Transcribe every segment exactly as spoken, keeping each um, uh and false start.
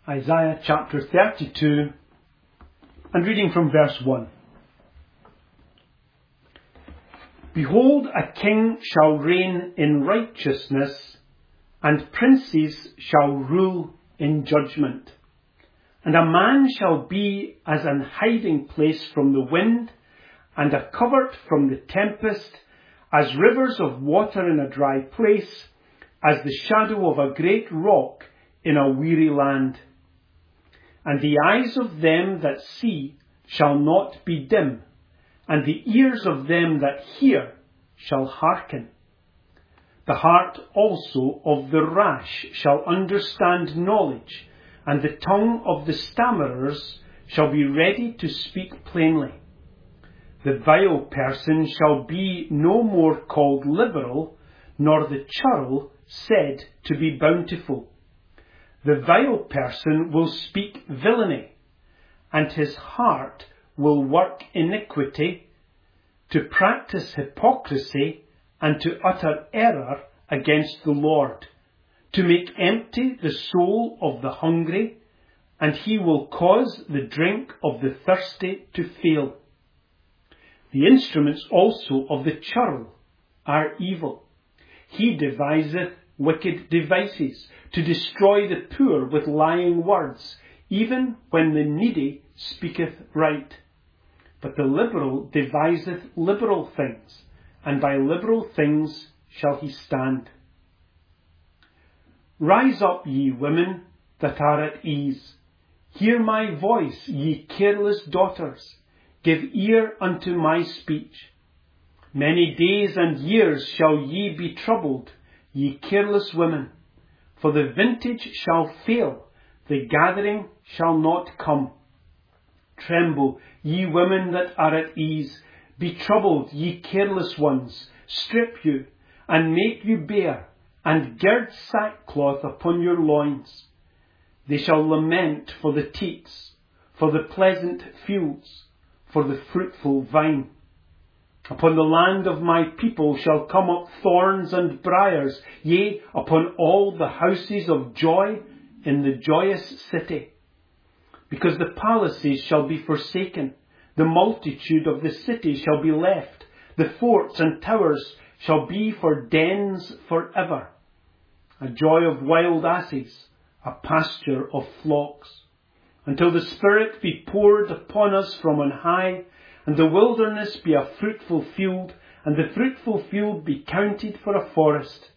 Isaiah chapter thirty-two, and reading from verse one. Behold, a king shall reign in righteousness, and princes shall rule in judgment. And a man shall be as an hiding place from the wind, and a covert from the tempest, as rivers of water in a dry place, as the shadow of a great rock in a weary land. And the eyes of them that see shall not be dim, and the ears of them that hear shall hearken. The heart also of the rash shall understand knowledge, and the tongue of the stammerers shall be ready to speak plainly. The vile person shall be no more called liberal, nor the churl said to be bountiful. The vile person will speak villainy, and his heart will work iniquity, to practice hypocrisy, and to utter error against the Lord, to make empty the soul of the hungry, and he will cause the drink of the thirsty to fail. The instruments also of the churl are evil. He deviseth wicked devices, to destroy the poor with lying words, even when the needy speaketh right. But the liberal deviseth liberal things, and by liberal things shall he stand. Rise up, ye women that are at ease. Hear my voice, ye careless daughters. Give ear unto my speech. Many days and years shall ye be troubled, ye careless women. For the vintage shall fail, the gathering shall not come. Tremble, ye women that are at ease. Be troubled, ye careless ones. Strip you, and make you bare, and gird sackcloth upon your loins. They shall lament for the teats, for the pleasant fields, for the fruitful vine. Upon the land of my people shall come up thorns and briars, yea, upon all the houses of joy in the joyous city. Because the palaces shall be forsaken, the multitude of the city shall be left, the forts and towers shall be for dens for ever. A joy of wild asses, a pasture of flocks, until the Spirit be poured upon us from on high, and the wilderness be a fruitful field, and the fruitful field be counted for a forest.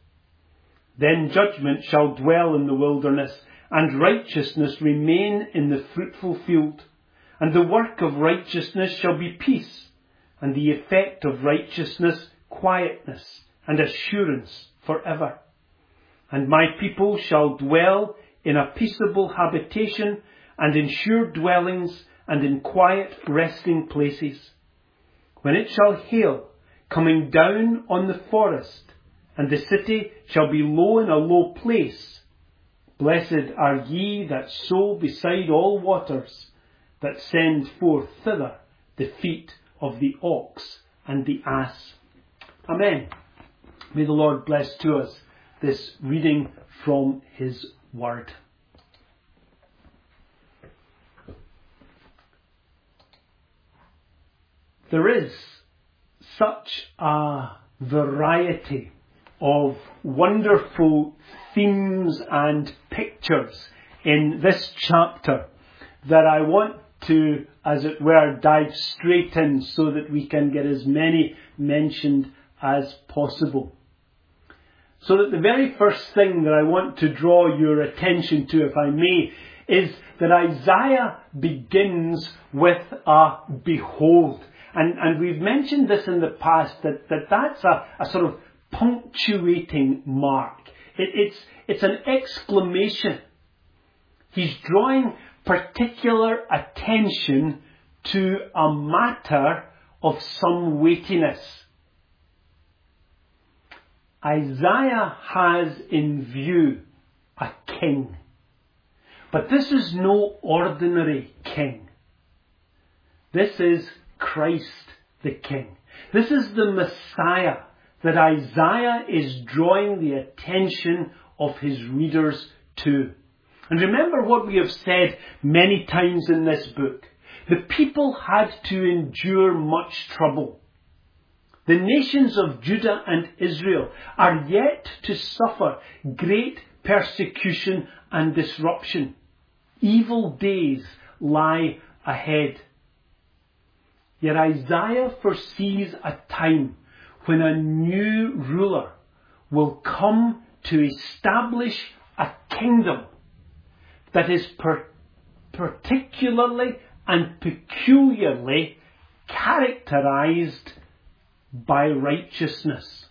Then judgment shall dwell in the wilderness, and righteousness remain in the fruitful field. And the work of righteousness shall be peace, and the effect of righteousness quietness and assurance for ever. And my people shall dwell in a peaceable habitation, and in sure dwellings, and in quiet resting places. When it shall hail, coming down on the forest, and the city shall be low in a low place, blessed are ye that sow beside all waters, that send forth thither the feet of the ox and the ass. Amen. May the Lord bless to us this reading from his word. There is such a variety of wonderful themes and pictures in this chapter that I want to, as it were, dive straight in so that we can get as many mentioned as possible. So that the very first thing that I want to draw your attention to, if I may, is that Isaiah begins with a behold. And, and we've mentioned this in the past, that, that that's a, a sort of punctuating mark. It, it's, it's an exclamation. He's drawing particular attention to a matter of some weightiness. Isaiah has in view a king. But this is no ordinary king. This is Christ the King. This is the Messiah that Isaiah is drawing the attention of his readers to. And remember what we have said many times in this book. The people had to endure much trouble. The nations of Judah and Israel are yet to suffer great persecution and disruption. Evil days lie ahead. Yet Isaiah foresees a time when a new ruler will come to establish a kingdom that is per- particularly and peculiarly characterized by righteousness.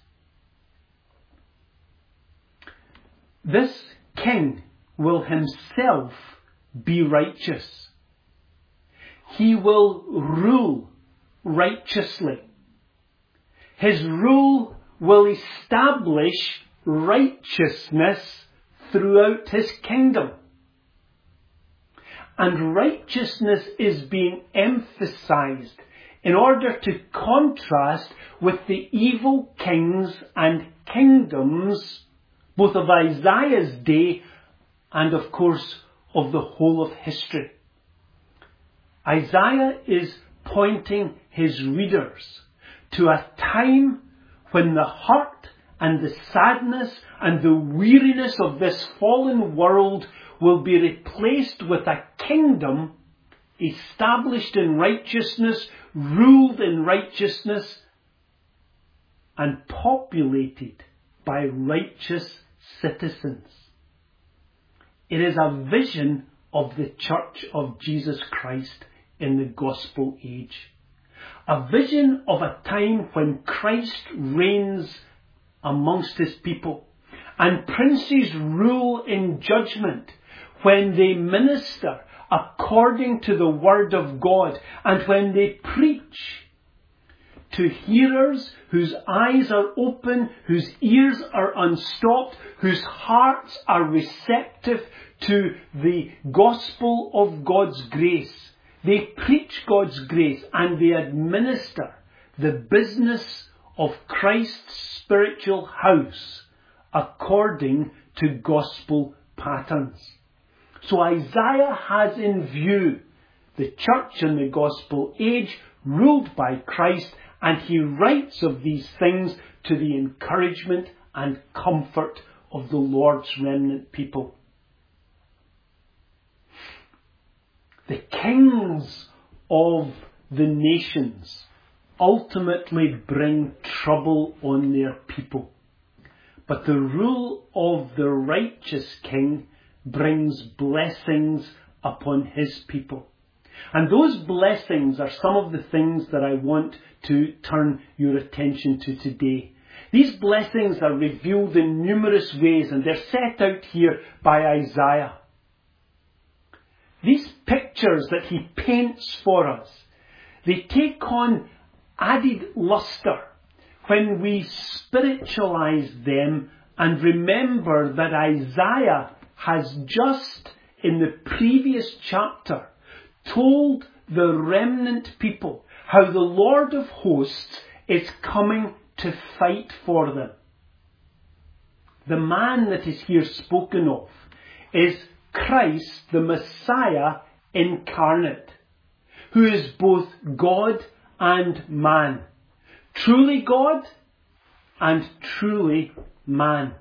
This king will himself be righteous. He will rule righteously. His rule will establish righteousness throughout his kingdom. And righteousness is being emphasized in order to contrast with the evil kings and kingdoms, both of Isaiah's day and, of course, of the whole of history. Isaiah is pointing his readers to a time when the hurt and the sadness and the weariness of this fallen world will be replaced with a kingdom established in righteousness, ruled in righteousness, and populated by righteous citizens. It is a vision of the Church of Jesus Christ in the gospel age. A vision of a time when Christ reigns amongst his people and princes rule in judgment, when they minister according to the word of God and when they preach to hearers whose eyes are open, whose ears are unstopped, whose hearts are receptive to the gospel of God's grace. They preach God's grace and they administer the business of Christ's spiritual house according to gospel patterns. So Isaiah has in view the church in the gospel age ruled by Christ, and he writes of these things to the encouragement and comfort of the Lord's remnant people. The kings of the nations ultimately bring trouble on their people, but the rule of the righteous king brings blessings upon his people. And those blessings are some of the things that I want to turn your attention to today. These blessings are revealed in numerous ways, and they're set out here by Isaiah. These pictures that he paints for us, they take on added luster when we spiritualize them and remember that Isaiah has just in the previous chapter told the remnant people how the Lord of hosts is coming to fight for them. The man that is here spoken of is Christ, the Messiah incarnate, who is both God and man, truly God and truly man.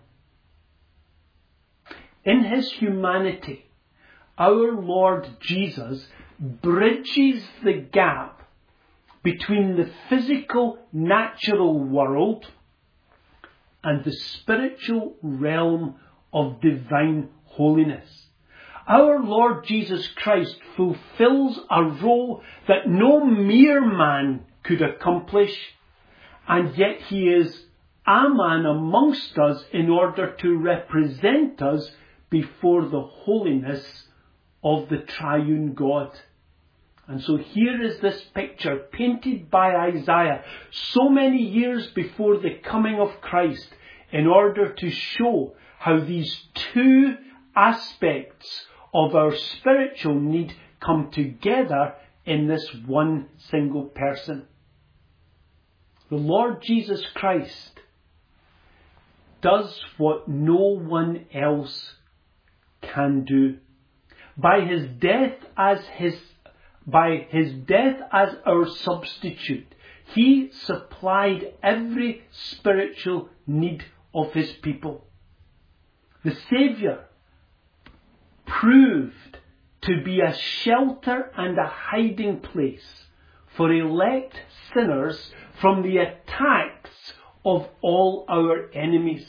In his humanity, our Lord Jesus bridges the gap between the physical, natural world and the spiritual realm of divine holiness. Our Lord Jesus Christ fulfills a role that no mere man could accomplish, and yet he is a man amongst us in order to represent us before the holiness of the triune God. And so here is this picture painted by Isaiah so many years before the coming of Christ in order to show how these two aspects of our spiritual need come together in this one single person. The Lord Jesus Christ does what no one else can do By his death as his, by his death as our substitute, he supplied every spiritual need of his people. The Saviour proved to be a shelter and a hiding place for elect sinners from the attacks of all our enemies.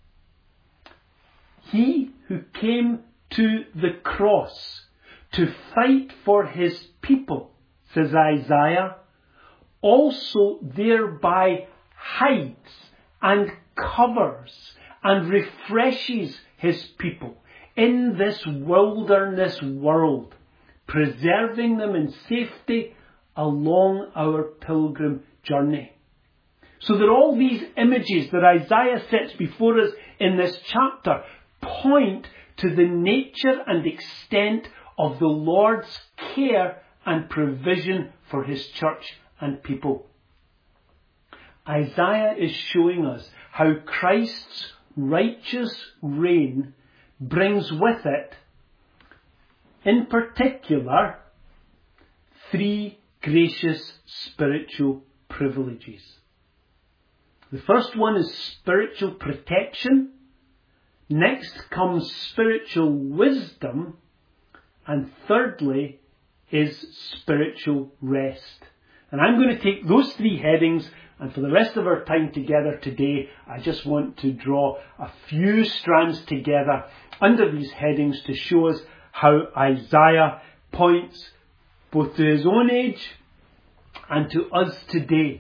He who came to the cross to fight for his people, says Isaiah, also thereby hides and covers and refreshes his people in this wilderness world, preserving them in safety along our pilgrim journey. So that all these images that Isaiah sets before us in this chapter point to the nature and extent of the Lord's care and provision for his church and people. Isaiah is showing us how Christ's righteous reign brings with it, in particular, three gracious spiritual privileges. The first one is spiritual protection. Next comes spiritual wisdom. And thirdly is spiritual rest. And I'm going to take those three headings, and for the rest of our time together today, I just want to draw a few strands together under these headings to show us how Isaiah points both to his own age and to us today.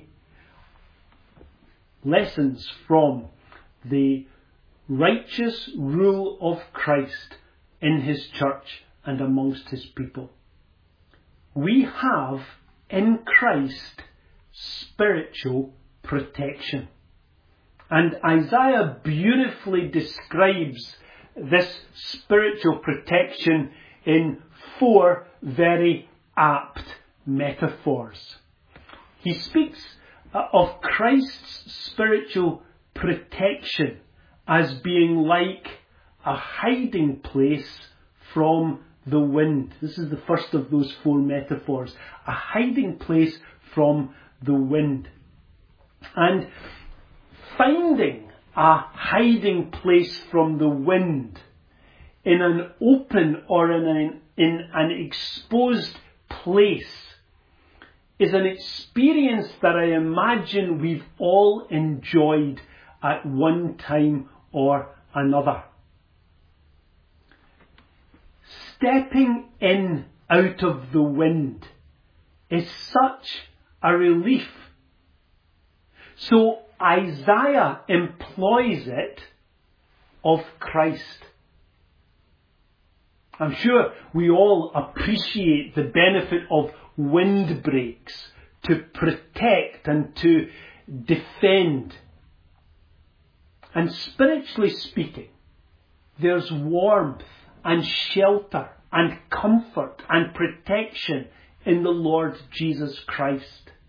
Lessons from the righteous rule of Christ in his church and amongst his people. We have in Christ spiritual protection. And Isaiah beautifully describes this spiritual protection in four very apt metaphors. He speaks of Christ's spiritual protection as being like a hiding place from the wind. This is the first of those four metaphors. A hiding place from the wind. And finding a hiding place from the wind in an open or in an, in an exposed place is an experience that I imagine we've all enjoyed at one time or another. Stepping in out of the wind is such a relief. So Isaiah employs it of Christ. I'm sure we all appreciate the benefit of windbreaks to protect and to defend. And spiritually speaking, there's warmth and shelter and comfort and protection in the Lord Jesus Christ.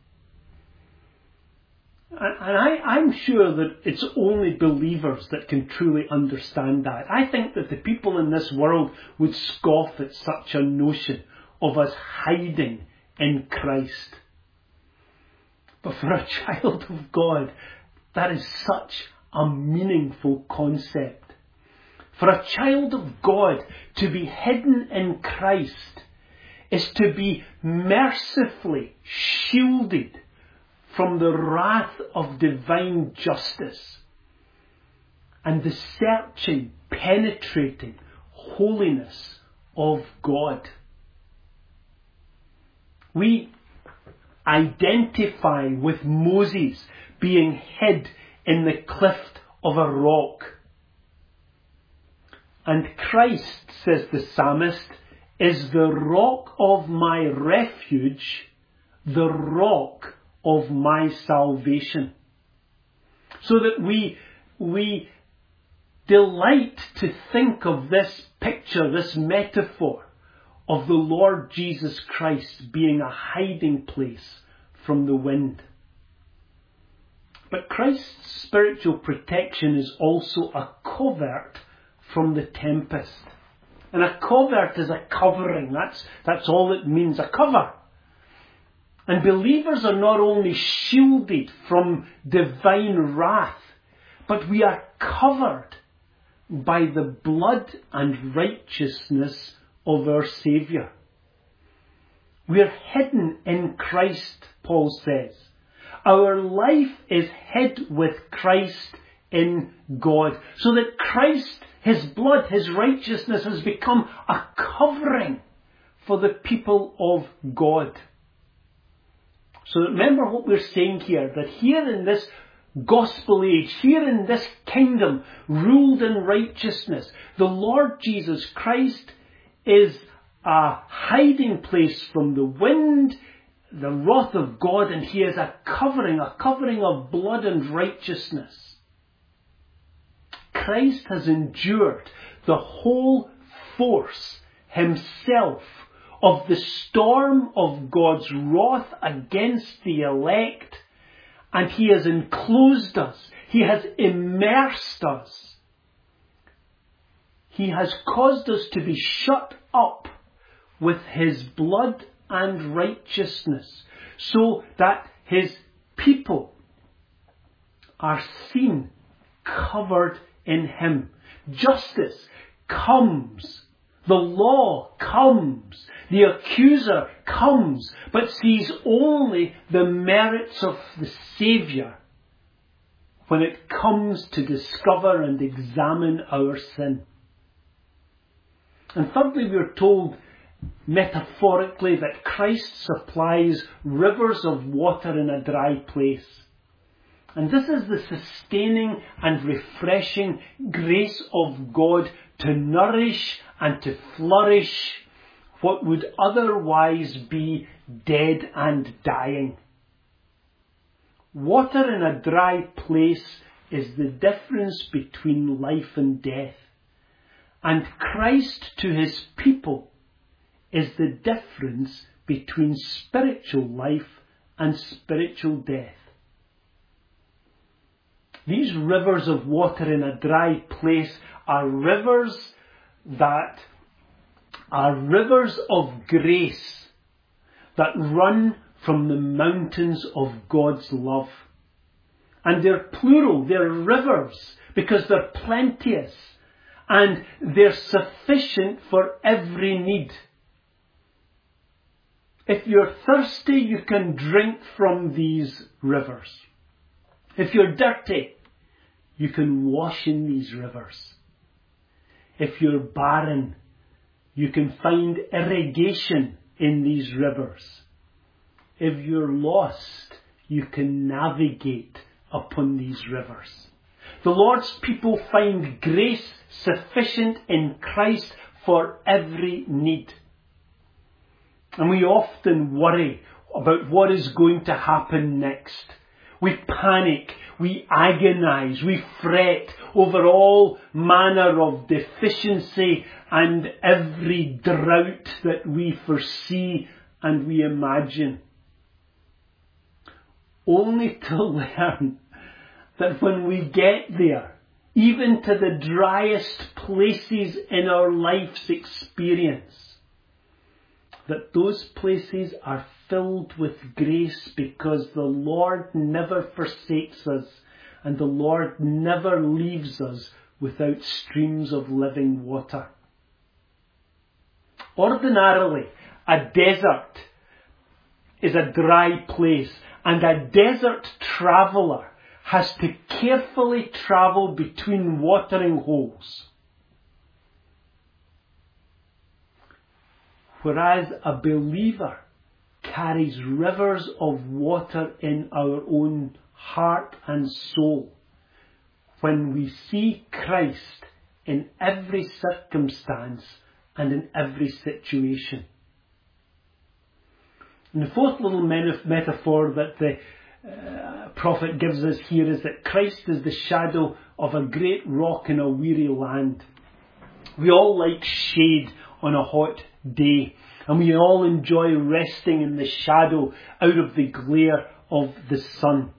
And I, I'm sure that it's only believers that can truly understand that. I think that the people in this world would scoff at such a notion of us hiding in Christ. But for a child of God, that is such a meaningful concept. For a child of God to be hidden in Christ is to be mercifully shielded from the wrath of divine justice and the searching, penetrating holiness of God. We identify with Moses being hid in the cleft of a rock. And Christ, says the psalmist, is the rock of my refuge, the rock of my salvation. So that we, we delight to think of this picture, this metaphor of the Lord Jesus Christ being a hiding place from the wind. But Christ's spiritual protection is also a covert from the tempest. And a covert is a covering. That's, that's all it means, a cover. And believers are not only shielded from divine wrath, but we are covered by the blood and righteousness of our Saviour. We are hidden in Christ, Paul says. Our life is hid with Christ in God, so that Christ, His blood, His righteousness has become a covering for the people of God. So remember what we're saying here, that here in this gospel age, here in this kingdom ruled in righteousness, the Lord Jesus Christ is a hiding place from the wind, the wrath of God, and He is a covering, a covering of blood and righteousness. Christ has endured the whole force Himself of the storm of God's wrath against the elect, and He has enclosed us. He has immersed us. He has caused us to be shut up with His blood and righteousness, so that His people are seen covered in Him. Justice comes. The law comes. The accuser comes, but sees only the merits of the Saviour when it comes to discover and examine our sin. And thirdly, we are told metaphorically that Christ supplies rivers of water in a dry place. And this is the sustaining and refreshing grace of God to nourish and to flourish what would otherwise be dead and dying. Water in a dry place is the difference between life and death. And Christ to His people is the difference between spiritual life and spiritual death. These rivers of water in a dry place are rivers that are rivers of grace that run from the mountains of God's love. And they're plural, they're rivers, because they're plenteous and they're sufficient for every need. If you're thirsty, you can drink from these rivers. If you're dirty, you can wash in these rivers. If you're barren, you can find irrigation in these rivers. If you're lost, you can navigate upon these rivers. The Lord's people find grace sufficient in Christ for every need. And we often worry about what is going to happen next. We panic, we agonize, we fret over all manner of deficiency and every drought that we foresee and we imagine. Only to learn that when we get there, even to the driest places in our life's experience, that those places are filled with grace because the Lord never forsakes us and the Lord never leaves us without streams of living water. Ordinarily, a desert is a dry place, and a desert traveller has to carefully travel between watering holes. Whereas a believer carries rivers of water in our own heart and soul when we see Christ in every circumstance and in every situation. And the fourth little metaphor that the uh, prophet gives us here is that Christ is the shadow of a great rock in a weary land. We all like shade on a hot day, and we all enjoy resting in the shadow out of the glare of the sun.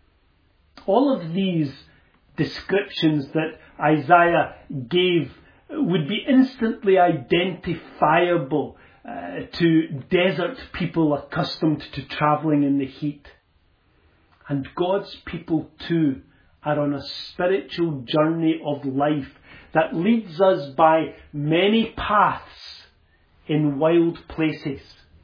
All of these descriptions that Isaiah gave would be instantly identifiable uh, to desert people accustomed to travelling in the heat. And God's people too are on a spiritual journey of life that leads us by many paths in wild places.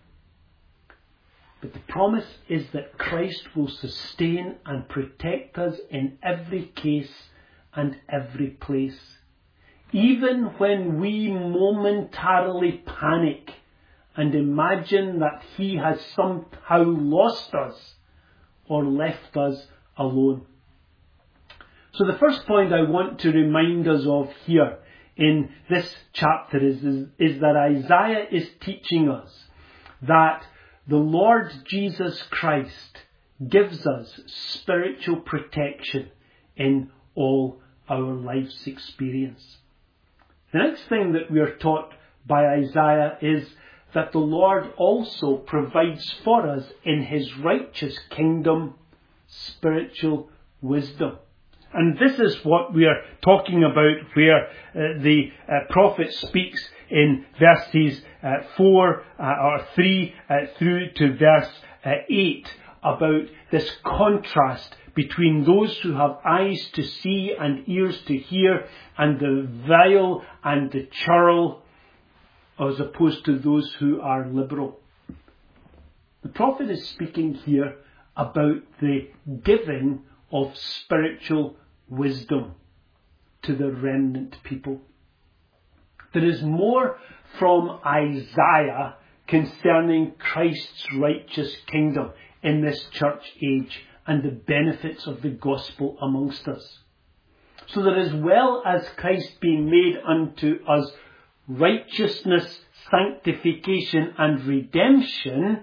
But the promise is that Christ will sustain and protect us in every case and every place. Even when we momentarily panic and imagine that He has somehow lost us or left us alone. So the first point I want to remind us of here in this chapter is, is, is that Isaiah is teaching us that the Lord Jesus Christ gives us spiritual protection in all our life's experience. The next thing that we are taught by Isaiah is that the Lord also provides for us in His righteous kingdom spiritual wisdom. And this is what we are talking about where uh, the uh, prophet speaks in verses uh, four uh, or three uh, through to verse uh, eight about this contrast between those who have eyes to see and ears to hear and the vile and the churl as opposed to those who are liberal. The prophet is speaking here about the giving of spiritual wisdom to the remnant people. There is more from Isaiah concerning Christ's righteous kingdom in this church age and the benefits of the gospel amongst us. So that as well as Christ being made unto us righteousness, sanctification and redemption,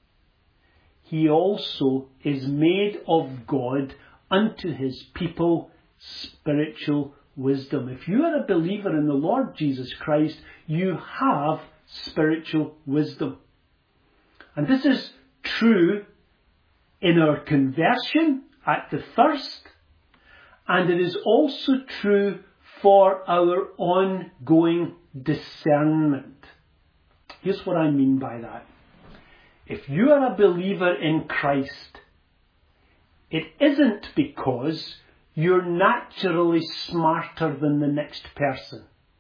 He also is made of God unto His people spiritual wisdom. If you are a believer in the Lord Jesus Christ, you have spiritual wisdom. And this is true in our conversion at the first, and it is also true for our ongoing discernment. Here's what I mean by that. If you are a believer in Christ, it isn't because you're naturally smarter than the next person.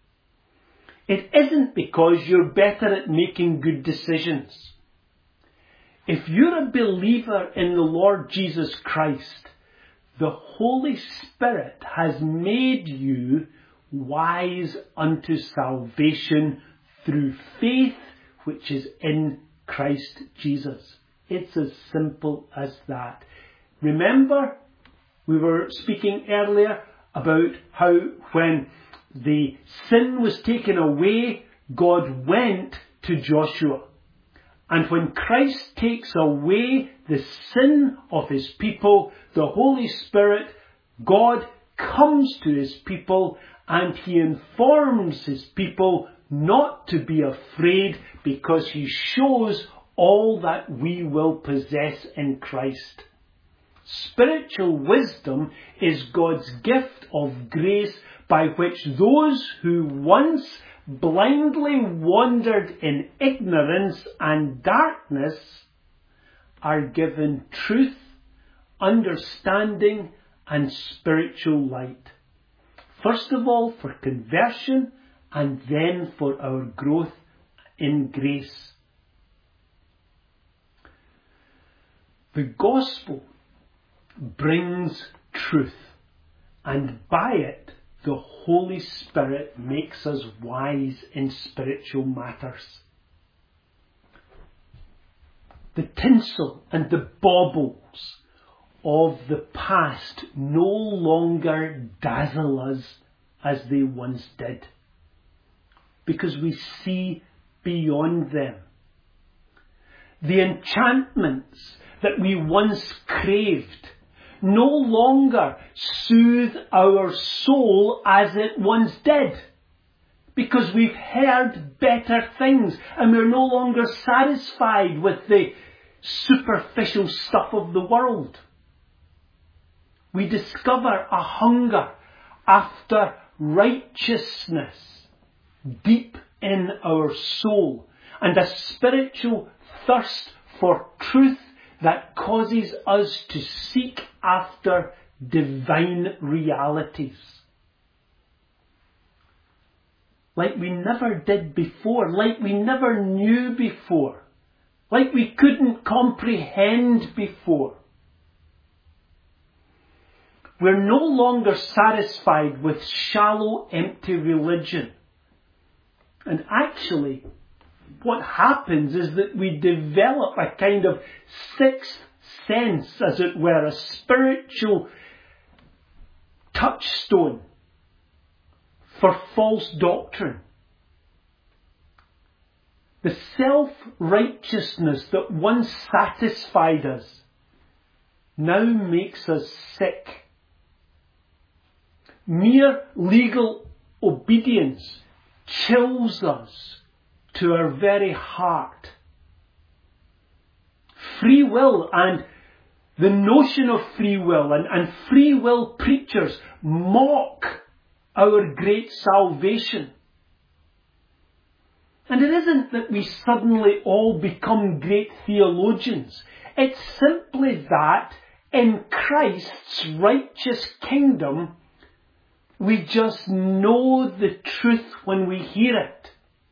It isn't because you're better at making good decisions. If you're a believer in the Lord Jesus Christ, the Holy Spirit has made you wise unto salvation through faith which is in Christ Jesus. It's as simple as that. Remember, we were speaking earlier about how when the sin was taken away, God went to Joshua. And when Christ takes away the sin of His people, the Holy Spirit, God comes to His people and He informs His people not to be afraid because He shows all that we will possess in Christ. Spiritual wisdom is God's gift of grace by which those who once blindly wandered in ignorance and darkness are given truth, understanding and spiritual light. First of all for conversion and then for our growth in grace. The gospel brings truth, and by it the Holy Spirit makes us wise in spiritual matters. The tinsel and the baubles of the past no longer dazzle us as they once did, because we see beyond them. The enchantments that we once craved no longer soothe our soul as it once did, because we've heard better things and we're no longer satisfied with the superficial stuff of the world. We discover a hunger after righteousness deep in our soul, and a spiritual thirst for truth that causes us to seek after divine realities. Like we never did before, like we never knew before, like we couldn't comprehend before. We're no longer satisfied with shallow, empty religion. And actually, what happens is that we develop a kind of sixth sense, as it were, a spiritual touchstone for false doctrine. The self-righteousness that once satisfied us now makes us sick. Mere legal obedience chills us to our very heart. Free will and the notion of free will and, and free will preachers mock our great salvation. And it isn't that we suddenly all become great theologians. It's simply that in Christ's righteous kingdom, we just know the truth when we hear it.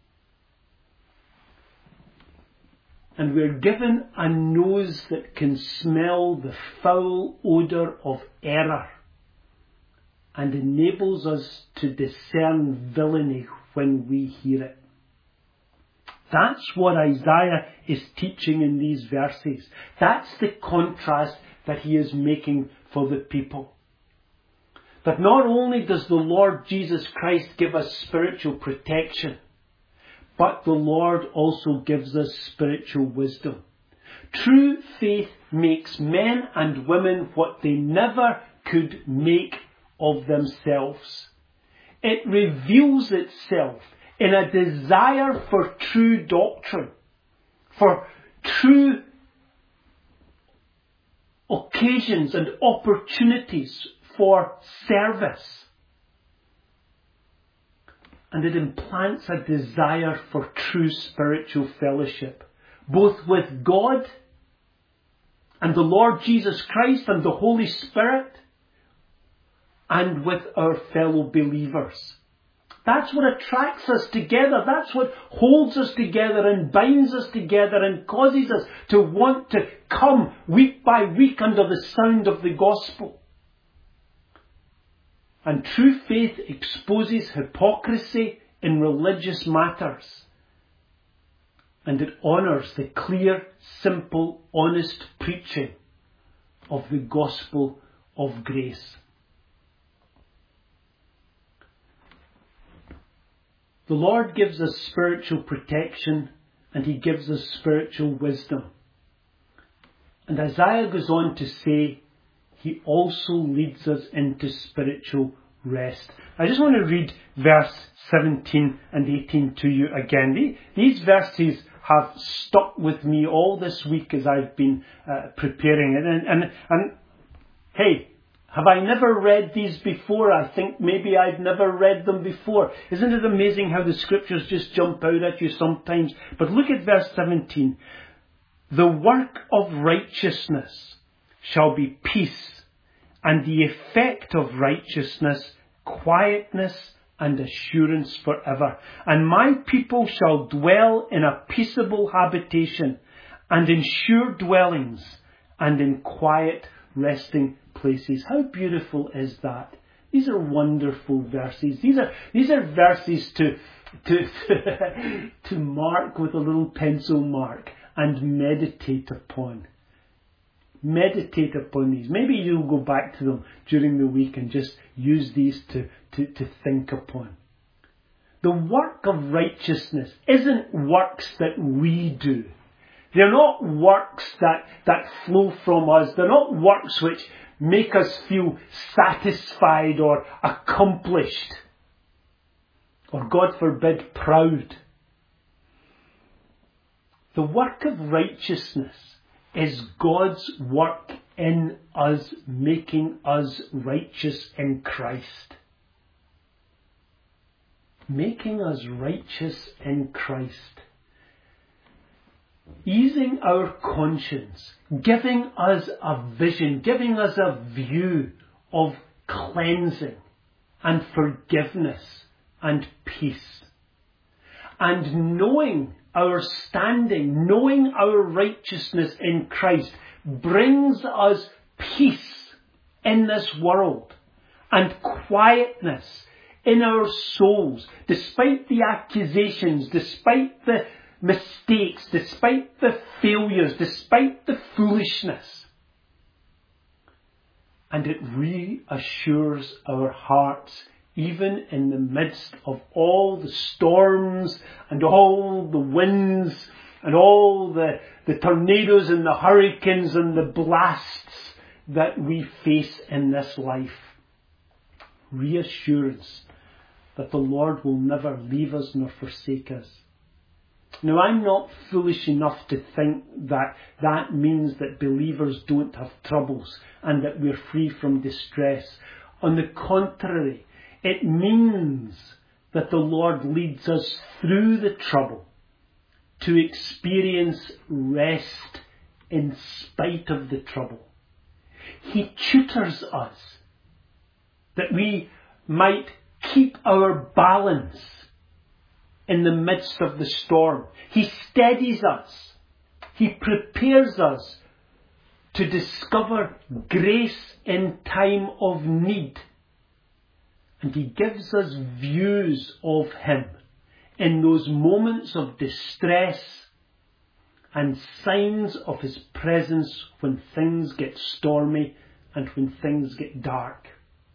And we're given a nose that can smell the foul odour of error and enables us to discern villainy when we hear it. That's what Isaiah is teaching in these verses. That's the contrast that he is making for the people. That not only does the Lord Jesus Christ give us spiritual protection, but the Lord also gives us spiritual wisdom. True faith makes men and women what they never could make of themselves. It reveals itself in a desire for true doctrine, for true occasions and opportunities for service. And it implants a desire for true spiritual fellowship, both with God and the Lord Jesus Christ and the Holy Spirit, and with our fellow believers. That's what attracts us together. That's what holds us together and binds us together and causes us to want to come week by week under the sound of the gospel. And true faith exposes hypocrisy in religious matters. And it honours the clear, simple, honest preaching of the gospel of grace. The Lord gives us spiritual protection and he gives us spiritual wisdom. And Isaiah goes on to say, he also leads us into spiritual rest. I just want to read verse seventeen and eighteen to you again. These verses have stuck with me all this week as I've been uh, preparing it. And, and, and hey, have I never read these before? I think maybe I've never read them before. Isn't it amazing how the scriptures just jump out at you sometimes? But look at verse seventeen. The work of righteousness shall be peace, and the effect of righteousness, quietness and assurance forever. And my people shall dwell in a peaceable habitation, and in sure dwellings, and in quiet resting places. How beautiful is that? These are wonderful verses. These are these are verses to to to mark with a little pencil mark and meditate upon. Meditate upon these. Maybe you'll go back to them during the week and just use these to, to, to think upon. The work of righteousness isn't works that we do. They're not works that, that flow from us. They're not works which make us feel satisfied or accomplished. Or, God forbid, proud. The work of righteousness is God's work in us, making us righteous in Christ. making us righteous in Christ, easing our conscience, giving us a vision, giving us a view of cleansing and forgiveness and peace. And knowing our standing, knowing our righteousness in Christ brings us peace in this world and quietness in our souls, despite the accusations, despite the mistakes, despite the failures, despite the foolishness. And it reassures our hearts, even in the midst of all the storms and all the winds and all the, the tornadoes and the hurricanes and the blasts that we face in this life. Reassurance that the Lord will never leave us nor forsake us. Now, I'm not foolish enough to think that that means that believers don't have troubles and that we're free from distress. On the contrary, it means that the Lord leads us through the trouble to experience rest in spite of the trouble. He tutors us that we might keep our balance in the midst of the storm. He steadies us. He prepares us to discover grace in time of need. And He gives us views of Him in those moments of distress and signs of His presence when things get stormy and when things get dark.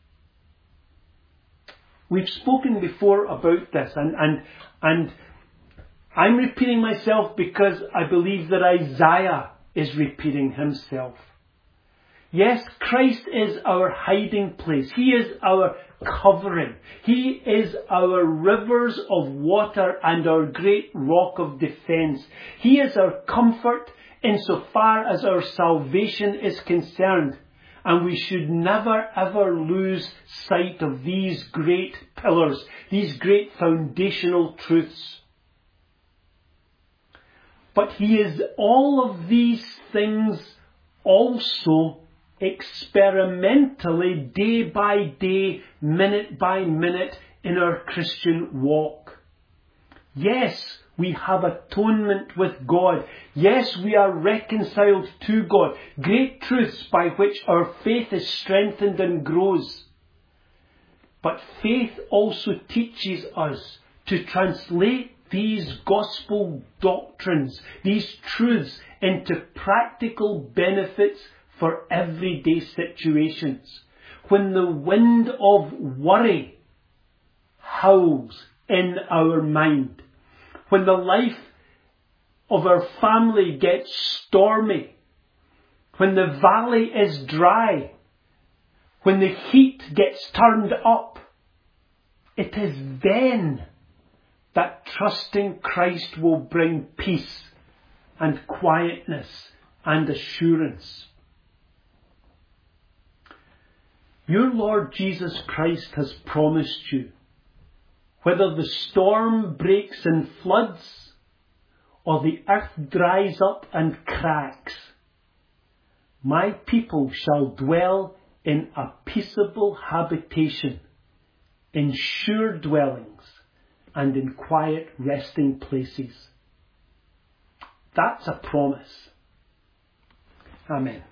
We've spoken before about this, and, and, and I'm repeating myself because I believe that Isaiah is repeating himself. Yes, Christ is our hiding place. He is our covering. He is our rivers of water and our great rock of defence. He is our comfort insofar as our salvation is concerned. And we should never ever lose sight of these great pillars, these great foundational truths. But He is all of these things also experimentally, day by day, minute by minute, in our Christian walk. Yes, we have atonement with God. Yes, we are reconciled to God. Great truths by which our faith is strengthened and grows. But faith also teaches us to translate these gospel doctrines, these truths, into practical benefits for everyday situations. When the wind of worry howls in our mind, when the life of our family gets stormy, when the valley is dry, when the heat gets turned up, it is then that trusting Christ will bring peace and quietness and assurance. Your Lord Jesus Christ has promised you, whether the storm breaks in floods or the earth dries up and cracks, my people shall dwell in a peaceable habitation, in sure dwellings, and in quiet resting places. That's a promise. Amen.